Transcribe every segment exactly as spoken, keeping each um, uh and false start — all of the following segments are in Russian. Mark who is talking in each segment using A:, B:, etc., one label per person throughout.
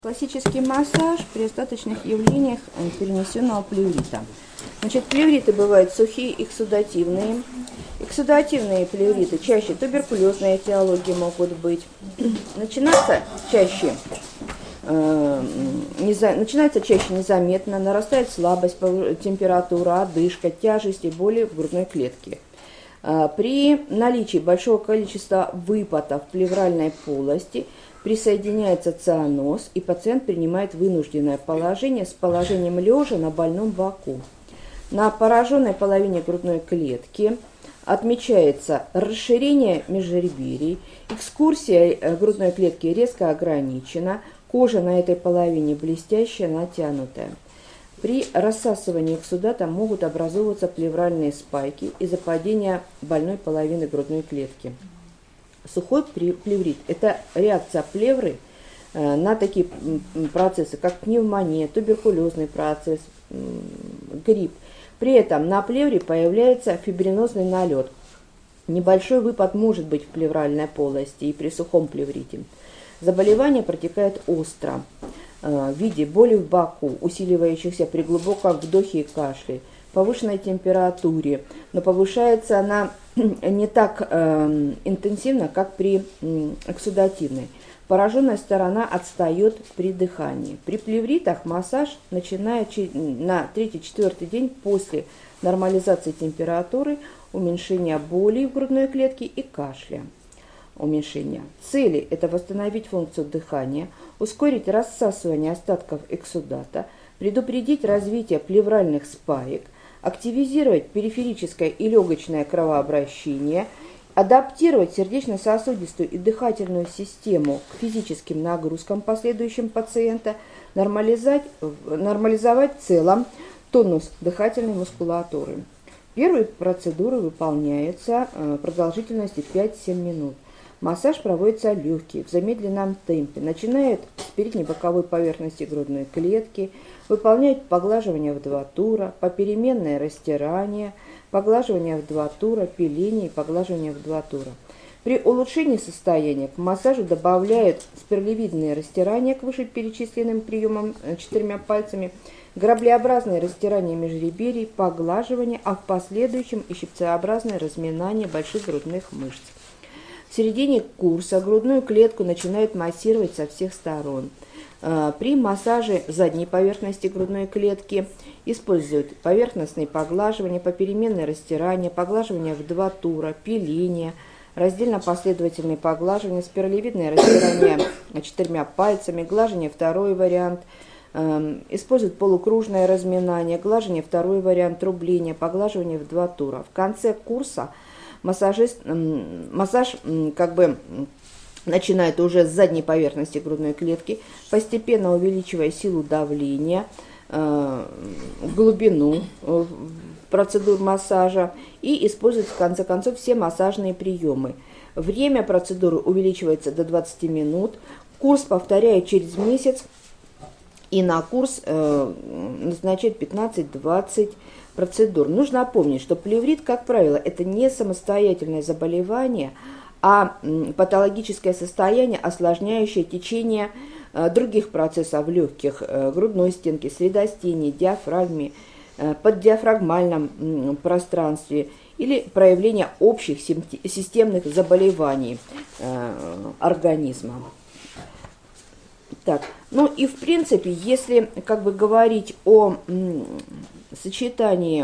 A: Классический массаж при остаточных явлениях перенесенного плеврита. Значит, плевриты бывают сухие, эксудативные. Эксудативные плевриты чаще туберкулезные этиологии могут быть. Начинаться чаще, э, неза, начинается чаще незаметно, нарастает слабость, температура, одышка, тяжесть и боли в грудной клетке. Э, при наличии большого количества выпадов в плевральной полости присоединяется цианоз, и пациент принимает вынужденное положение с положением лежа на больном боку. На пораженной половине грудной клетки отмечается расширение межреберий, экскурсия грудной клетки резко ограничена, кожа на этой половине блестящая, натянутая. При рассасывании эксудата могут образовываться плевральные спайки из-за падения больной половины грудной клетки. Сухой плеврит – это реакция плевры на такие процессы, как пневмония, туберкулезный процесс, грипп. При этом на плевре появляется фибринозный налет. Небольшой выпад может быть в плевральной полости и при сухом плеврите. Заболевание протекает остро в виде боли в боку, усиливающихся при глубоком вдохе и кашле, повышенной температуре, но повышается она не так э, интенсивно, как при э, эксудативной. Пораженная сторона отстает при дыхании. При плевритах массаж начинает на третий-четвертый день после нормализации температуры, уменьшения боли в грудной клетке и кашля. Уменьшения. Цели – это восстановить функцию дыхания, ускорить рассасывание остатков эксудата, предупредить развитие плевральных спаек, активизировать периферическое и легочное кровообращение, адаптировать сердечно-сосудистую и дыхательную систему к физическим нагрузкам последующим пациента, нормализовать, нормализовать в целом тонус дыхательной мускулатуры. Первые процедуры выполняются продолжительностью пять-семь минут. Массаж проводится легкий, в замедленном темпе. Начинает с передней боковой поверхности грудной клетки, выполняет поглаживание в два тура, попеременное растирание, поглаживание в два тура, пиление и поглаживание в два тура. При улучшении состояния к массажу добавляют спиралевидные растирания к вышеперечисленным приемам четырьмя пальцами, граблеобразное растирание межреберий, поглаживание, а в последующем и щипцеобразное разминание больших грудных мышц. В середине курса грудную клетку начинают массировать со всех сторон. При массаже задней поверхности грудной клетки используют поверхностные поглаживания, попеременное растирание, поглаживание в два тура, пиление, раздельно-последовательные поглаживания, спиралевидное растирание четырьмя пальцами, глажение второй вариант, используют полукружное разминание, глажение второй вариант, рубление, поглаживание в два тура. В конце курса Массажист, массаж как бы начинает уже с задней поверхности грудной клетки, постепенно увеличивая силу давления, глубину процедур массажа и использует в конце концов все массажные приемы. Время процедуры увеличивается до двадцати минут, курс повторяет через месяц, и на курс назначают пятнадцать-двадцать процедур. Нужно помнить, что плеврит, как правило, это не самостоятельное заболевание, а патологическое состояние, осложняющее течение других процессов в легких, грудной стенке, средостении, диафрагме, поддиафрагмальном пространстве или проявление общих системных заболеваний организма. Так, ну и в принципе, если как бы говорить о м, сочетании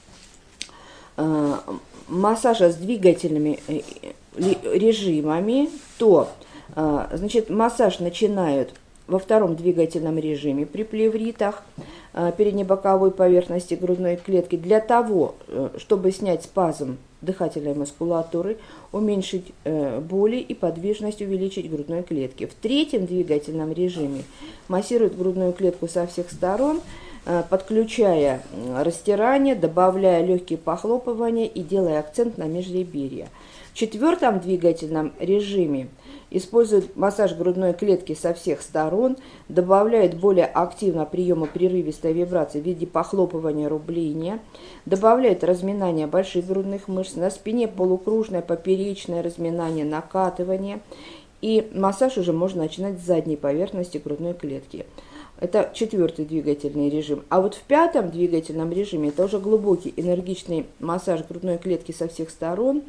A: э, массажа с двигательными э, режимами, то э, значит, массаж начинают во втором двигательном режиме при плевритах э, переднебоковой поверхности грудной клетки для того, э, чтобы снять спазм дыхательной мускулатуры, уменьшить э, боли и подвижность, увеличить грудной клетки. В третьем двигательном режиме массируют грудную клетку со всех сторон, э, подключая растирание, добавляя легкие похлопывания и делая акцент на межреберья. В четвертом двигательном режиме используют массаж грудной клетки со всех сторон, добавляют более активно приемы прерывистой вибрации в виде похлопывания, рубления, добавляют разминание больших грудных мышц, на спине полукружное, поперечное разминание, накатывание И массаж уже можно начинать с задней поверхности грудной клетки. Это четвертый двигательный режим. А вот в пятом двигательном режиме это уже глубокий энергичный массаж грудной клетки со всех сторон,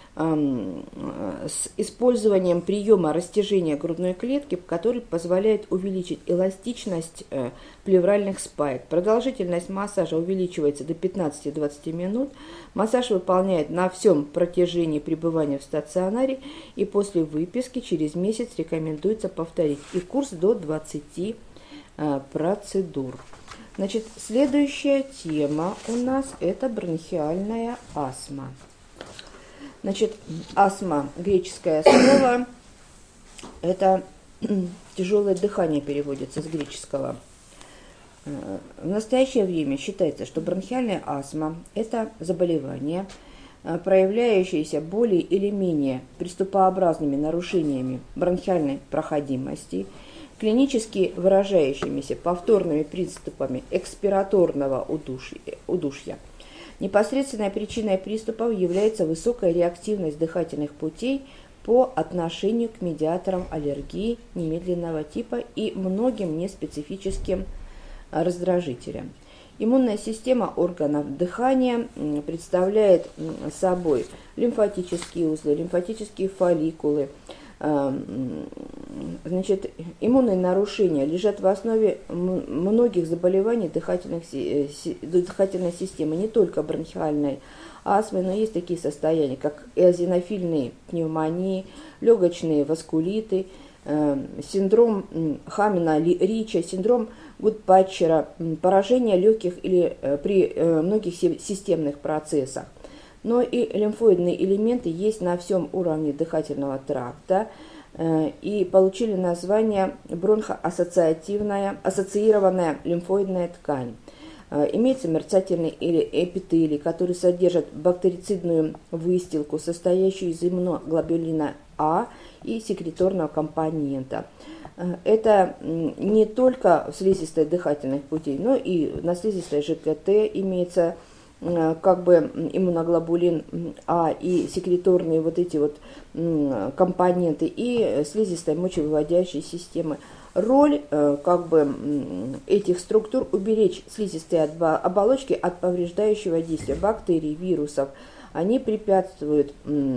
A: с использованием приема растяжения грудной клетки, который позволяет увеличить эластичность плевральных спаек. Продолжительность массажа увеличивается до пятнадцати-двадцати минут. Массаж выполняет на всем протяжении пребывания в стационаре, и после выписки через месяц рекомендуется повторить и курс до двадцати процедур. Значит, следующая тема у нас это бронхиальная астма. Значит, астма, греческое слово, это тяжелое дыхание переводится с греческого. В настоящее время считается, что бронхиальная астма – это заболевание, проявляющееся более или менее приступообразными нарушениями бронхиальной проходимости, клинически выражающимися повторными приступами экспираторного удушья. Непосредственной причиной приступов является высокая реактивность дыхательных путей по отношению к медиаторам аллергии немедленного типа и многим неспецифическим раздражителям. Иммунная система органов дыхания представляет собой лимфатические узлы, лимфатические фолликулы. Значит, иммунные нарушения лежат в основе многих заболеваний дыхательных, дыхательной системы, не только бронхиальной астмы, но есть такие состояния, как эозинофильные пневмонии, легочные васкулиты, синдром Хамина-Рича, синдром Гудпатчера, поражение легких или при многих системных процессах. Но и лимфоидные элементы есть на всем уровне дыхательного тракта э, и получили название бронхоассоциативная, ассоциированная лимфоидная ткань. Э, имеется мерцательный или эпителий, который содержит бактерицидную выстилку, состоящую из иммуноглобулина А и секреторного компонента. Э, это не только в слизистой дыхательных путей, но и на слизистой ЖКТ имеется как бы иммуноглобулин А и секреторные вот эти вот компоненты и слизистой мочевыводящей системы. Роль как бы этих структур уберечь слизистые оболочки от повреждающего действия бактерий, вирусов. Они препятствуют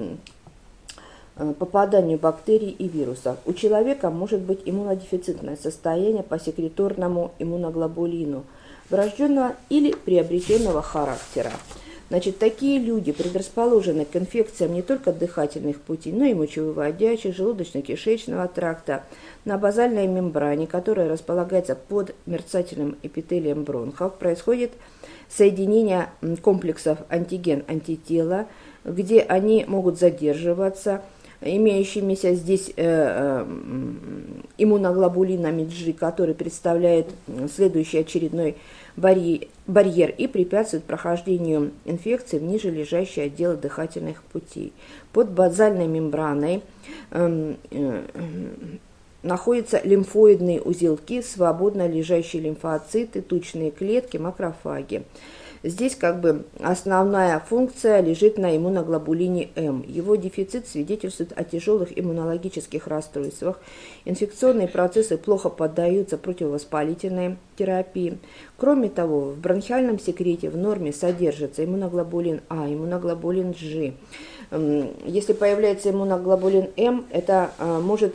A: попаданию бактерий и вирусов. У человека может быть иммунодефицитное состояние по секреторному иммуноглобулину, врожденного или приобретенного характера. Значит, такие люди предрасположены к инфекциям не только дыхательных путей, но и мочевыводящих, желудочно-кишечного тракта, на базальной мембране, которая располагается под мерцательным эпителием бронхов, происходит соединение комплексов антиген-антитела, где они могут задерживаться, имеющимися здесь э, э, иммуноглобулинами G, который представляет следующий очередной барьер, барьер и препятствует прохождению инфекции в ниже лежащие отделы дыхательных путей. Под базальной мембраной э, э, находятся лимфоидные узелки, свободно лежащие лимфоциты, тучные клетки, макрофаги. Здесь как бы основная функция лежит на иммуноглобулине М. Его дефицит свидетельствует о тяжелых иммунологических расстройствах. Инфекционные процессы плохо поддаются противовоспалительной терапии. Кроме того, в бронхиальном секрете в норме содержится иммуноглобулин А, иммуноглобулин G. Если появляется иммуноглобулин М, это может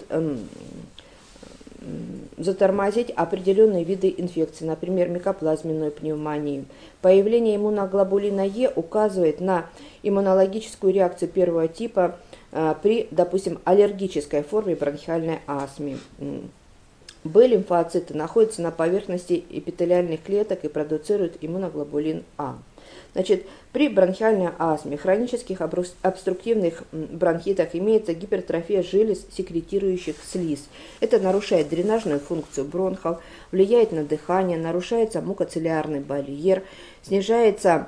A: затормозить определенные виды инфекций, например, микоплазменную пневмонию. Появление иммуноглобулина Е указывает на иммунологическую реакцию первого типа э, при, допустим, аллергической форме бронхиальной астмы. Б-лимфоциты находятся на поверхности эпителиальных клеток и продуцируют иммуноглобулин А. Значит, при бронхиальной астме, хронических обструктивных бронхитах имеется гипертрофия желез, секретирующих слизь. Это нарушает дренажную функцию бронхов, влияет на дыхание, нарушается мукоциллярный барьер, снижается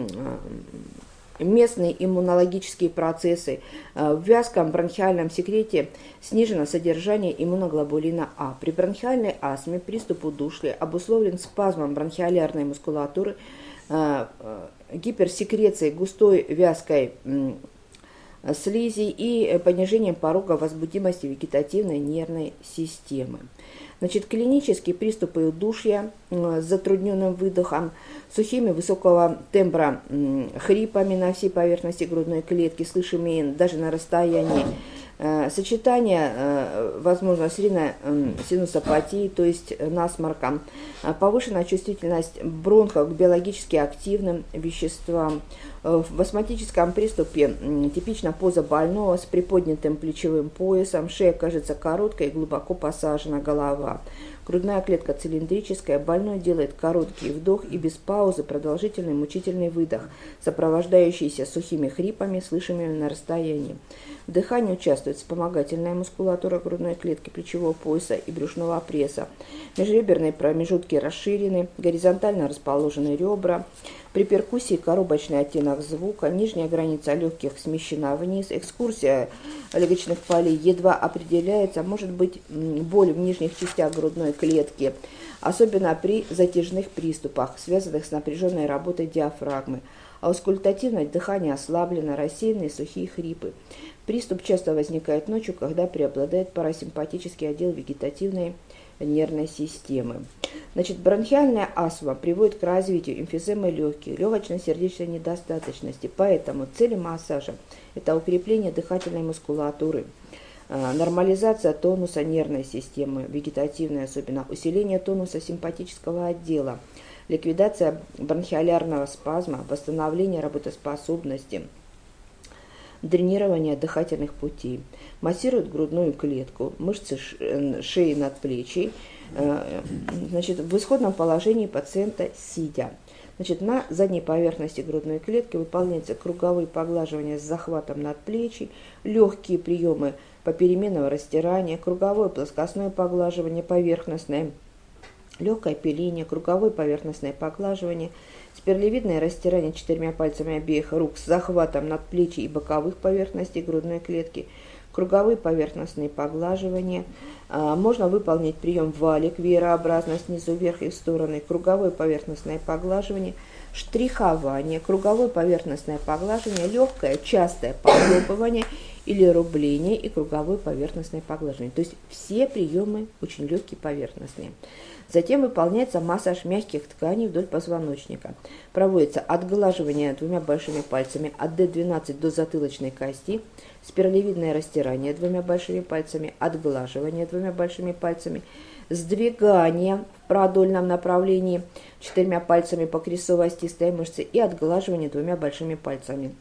A: местные иммунологические процессы. В вязком бронхиальном секрете снижено содержание иммуноглобулина А. При бронхиальной астме приступ удушья обусловлен спазмом бронхиолярной мускулатуры, гиперсекрецией густой вязкой слизи и понижением порога возбудимости вегетативной нервной системы. Значит, клинические приступы удушья с затрудненным выдохом, сухими высокого тембра хрипами на всей поверхности грудной клетки, слышимые даже на расстоянии, сочетание, возможно, с риносинусопатией, то есть насморком, повышенная чувствительность бронхов к биологически активным веществам. В астматическом приступе типична поза больного с приподнятым плечевым поясом, шея кажется короткой и глубоко посажена голова. Грудная клетка цилиндрическая, больной делает короткий вдох и без паузы продолжительный мучительный выдох, сопровождающийся сухими хрипами, слышимыми на расстоянии. В дыхании участвует вспомогательная мускулатура грудной клетки, плечевого пояса и брюшного пресса. Межреберные промежутки расширены, горизонтально расположены ребра. При перкуссии коробочный оттенок звука, нижняя граница легких смещена вниз, экскурсия легочных полей едва определяется, может быть боль в нижних частях грудной клетки, особенно при затяжных приступах, связанных с напряженной работой диафрагмы. Аускультативность дыхания ослаблена, рассеянные сухие хрипы. Приступ часто возникает ночью, когда преобладает парасимпатический отдел вегетативной нервной системы. Значит, бронхиальная астма приводит к развитию эмфиземы легких, легочно-сердечной недостаточности, поэтому цель массажа – это укрепление дыхательной мускулатуры, нормализация тонуса нервной системы, вегетативной особенно, усиление тонуса симпатического отдела, ликвидация бронхиолярного спазма, восстановление работоспособности, дренирование дыхательных путей. Массирует грудную клетку, мышцы шеи надплечий. Значит, в исходном положении пациента сидя. Значит, на задней поверхности грудной клетки выполняются круговые поглаживания с захватом надплечий, легкие приемы попеременного растирания, круговое плоскостное поглаживание поверхностное, легкое пиление, круговое поверхностное поглаживание, спиралевидное растирание четырьмя пальцами обеих рук с захватом надплечий и боковых поверхностей грудной клетки, круговые поверхностные поглаживания. Можно выполнить прием валик веерообразно снизу вверх и в стороны, круговое поверхностное поглаживание, штрихование, круговое поверхностное поглаживание, легкое частое похлопывание или рубление и круговое поверхностное поглаживание. То есть все приемы очень легкие поверхностные. Затем выполняется массаж мягких тканей вдоль позвоночника. Проводится отглаживание двумя большими пальцами от дэ двенадцать до затылочной кости, спиралевидное растирание двумя большими пальцами, отглаживание двумя большими пальцами, сдвигание в продольном направлении четырьмя пальцами по крестцово-остистой мышце и отглаживание двумя большими пальцами.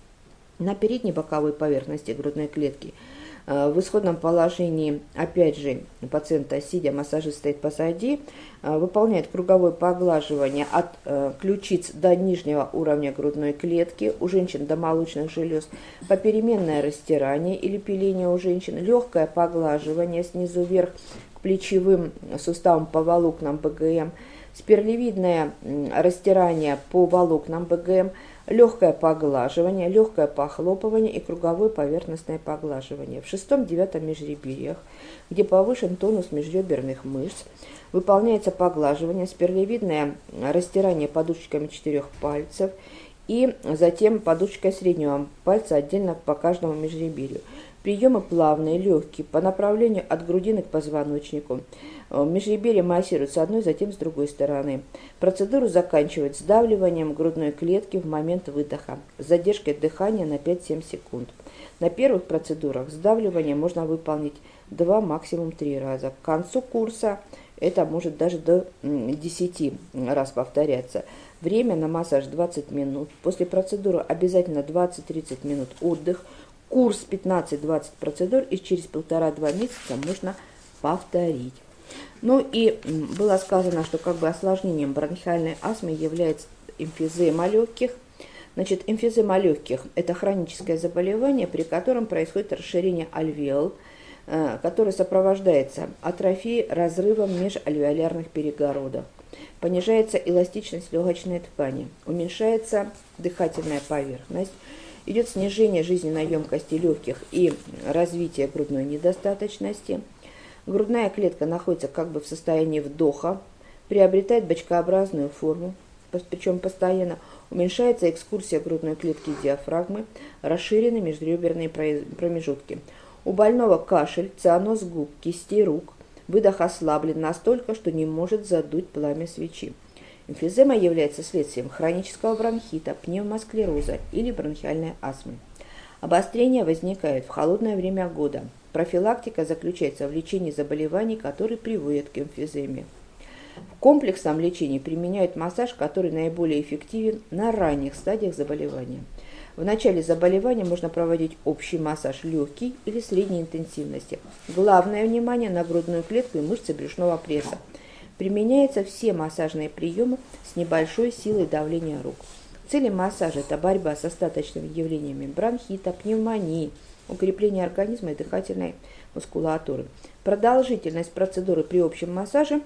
A: На передней боковой поверхности грудной клетки в исходном положении, опять же, пациента сидя, массажист стоит позади, выполняет круговое поглаживание от ключиц до нижнего уровня грудной клетки, у женщин до молочных желез, попеременное растирание или пиление у женщин, легкое поглаживание снизу вверх к плечевым суставам по волокнам бэ гэ эм, спиралевидное растирание по волокнам бэ гэ эм, легкое поглаживание, легкое похлопывание и круговое поверхностное поглаживание. В шестом-девятом межреберьях, где повышен тонус межреберных мышц, выполняется поглаживание, спиралевидное растирание подушечками четырех пальцев и затем подушечкой среднего пальца отдельно по каждому межреберью. Приемы плавные, легкие, по направлению от грудины к позвоночнику. Межреберье массируют с одной, затем с другой стороны. Процедуру заканчивают сдавливанием грудной клетки в момент выдоха, с задержкой дыхания на пять-семь секунд. На первых процедурах сдавливание можно выполнить два, максимум три раза. К концу курса это может даже до десяти раз повторяться. Время на массаж двадцать минут. После процедуры обязательно двадцать-тридцать минут отдых. Курс пятнадцать-двадцать процедур и через полтора-два месяца можно повторить. Ну и было сказано, что как бы осложнением бронхиальной астмы является эмфизема легких. Значит, эмфизема легких – это хроническое заболевание, при котором происходит расширение альвеол, которое сопровождается атрофией, разрывом межальвеолярных перегородок. Понижается эластичность легочной ткани, уменьшается дыхательная поверхность, идет снижение жизненной емкости легких и развитие грудной недостаточности. Грудная клетка находится как бы в состоянии вдоха, приобретает бочкообразную форму, причем постоянно Уменьшается экскурсия грудной клетки и диафрагмы, расширены межреберные промежутки. У больного кашель, цианоз губ, кистей рук, выдох ослаблен настолько, что не может задуть пламя свечи. Эмфизема является следствием хронического бронхита, пневмосклероза или бронхиальной астмы. Обострения возникают в холодное время года. Профилактика заключается в лечении заболеваний, которые приводят к эмфиземе. В комплексном лечении применяют массаж, который наиболее эффективен на ранних стадиях заболевания. В начале заболевания можно проводить общий массаж легкий или средней интенсивности. Главное внимание на грудную клетку и мышцы брюшного пресса. Применяются все массажные приемы с небольшой силой давления рук. Цели массажа – это борьба с остаточными явлениями бронхита, пневмонии, укрепление организма и дыхательной мускулатуры. Продолжительность процедуры при общем массаже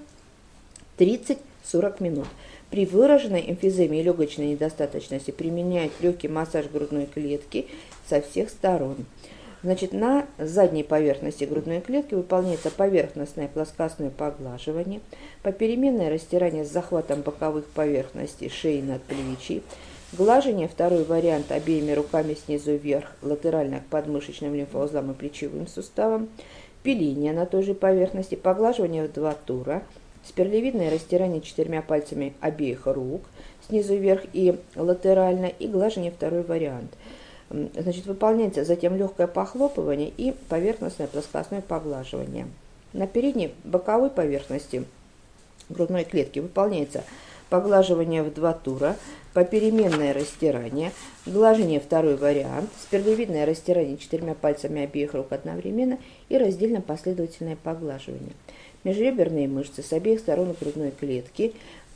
A: тридцать-сорок минут. При выраженной эмфиземе и легочной недостаточности применяют легкий массаж грудной клетки со всех сторон. Значит, на задней поверхности грудной клетки выполняется поверхностное плоскостное поглаживание, попеременное растирание с захватом боковых поверхностей шеи над плечи, глажение, второй вариант, обеими руками снизу вверх, латерально к подмышечным лимфоузлам и плечевым суставам, пиление на той же поверхности, поглаживание в два тура, спиралевидное растирание четырьмя пальцами обеих рук, снизу вверх и латерально, и глажение, второй вариант. Значит, выполняется затем легкое похлопывание и поверхностное плоскостное поглаживание. На передней боковой поверхности грудной клетки выполняется поглаживание в два тура, попеременное растирание, глажение, второй вариант, спиралевидное растирание четырьмя пальцами обеих рук одновременно и раздельно-последовательное поглаживание. Межреберные мышцы с обеих сторон грудной клетки,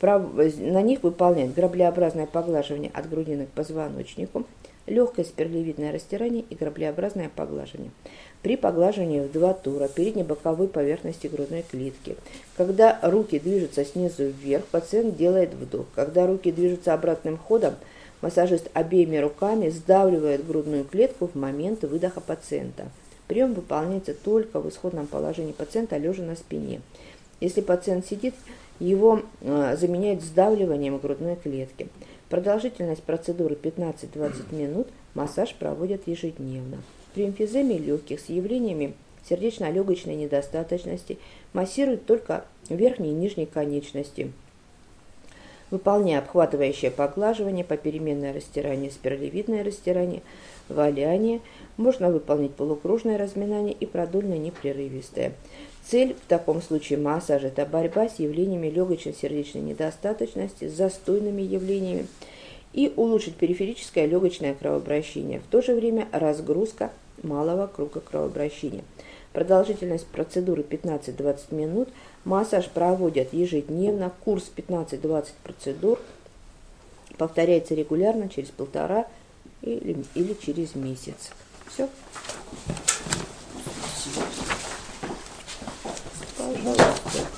A: на них выполняют граблеобразное поглаживание от грудины к позвоночнику, легкое спиралевидное растирание и граблеобразное поглаживание. При поглаживании в два тура передней боковой поверхности грудной клетки, когда руки движутся снизу вверх, пациент делает вдох. Когда руки движутся обратным ходом, массажист обеими руками сдавливает грудную клетку в момент выдоха пациента. Прием выполняется только в исходном положении пациента, лежа на спине. Если пациент сидит, его э, заменяют сдавливанием грудной клетки. Продолжительность процедуры пятнадцать-двадцать минут, массаж проводят ежедневно. При эмфиземе легких с явлениями сердечно-легочной недостаточности массируют только верхние и нижние конечности, выполняя обхватывающее поглаживание, попеременное растирание, спиралевидное растирание, валяние. Можно выполнить полукружное разминание и продольное непрерывистое. Цель в таком случае массажа – это борьба с явлениями легочно-сердечной недостаточности, с застойными явлениями и улучшить периферическое легочное кровообращение. В то же время разгрузка малого круга кровообращения. Продолжительность процедуры пятнадцать-двадцать минут. Массаж проводят ежедневно. Курс пятнадцать-двадцать процедур повторяется регулярно через полтора или, или через месяц. Все. Пожалуйста.